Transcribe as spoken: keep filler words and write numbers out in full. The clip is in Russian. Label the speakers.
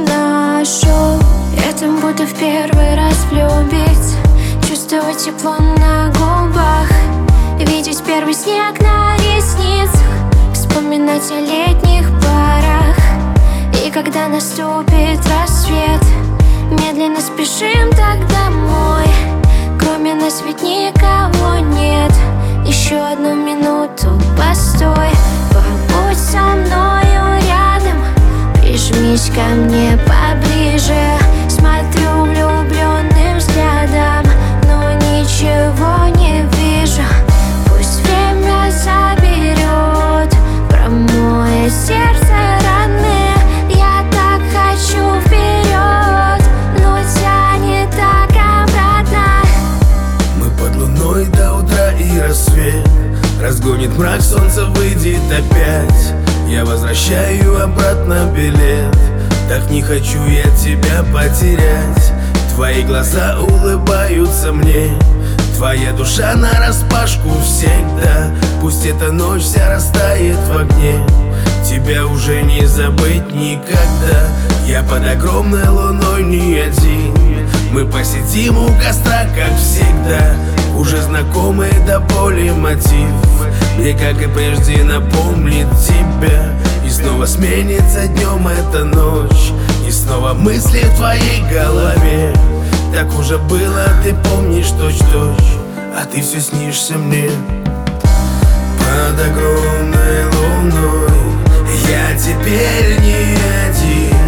Speaker 1: нашел. Это будто в первый раз влюбиться, чувствовать тепло на губах, видеть первый снег на ресницах, вспоминать о летних парах. И когда наступит рассвет, медленно спешим так домой. Кроме нас ведь никого нет. Еще одну минуту постой, побудь со мною рядом, прижмись ко мне поближе. Смотрю влюбленным взглядом, но ничего не вижу. Пусть время заберет, промоет сердце родное. Я так хочу вперед, но тянет так обратно.
Speaker 2: Мы под луной до утра и рассвет разгонит мрак, солнце выйдет опять. Я возвращаю обратно билет, так не хочу я тебя потерять. Твои глаза улыбаются мне, твоя душа нараспашку всегда. Пусть эта ночь вся растает в огне, тебя уже не забыть никогда. Я под огромной луной не один, мы посидим у костра, как всегда. Уже знакомый до боли мотив мне, как и прежде, напомнит тебя. И снова сменится днем эта ночь, и снова мысли в твоей голове. Так уже было, ты помнишь точь-точь, а ты все снишься мне. Под огромной луной я теперь не один,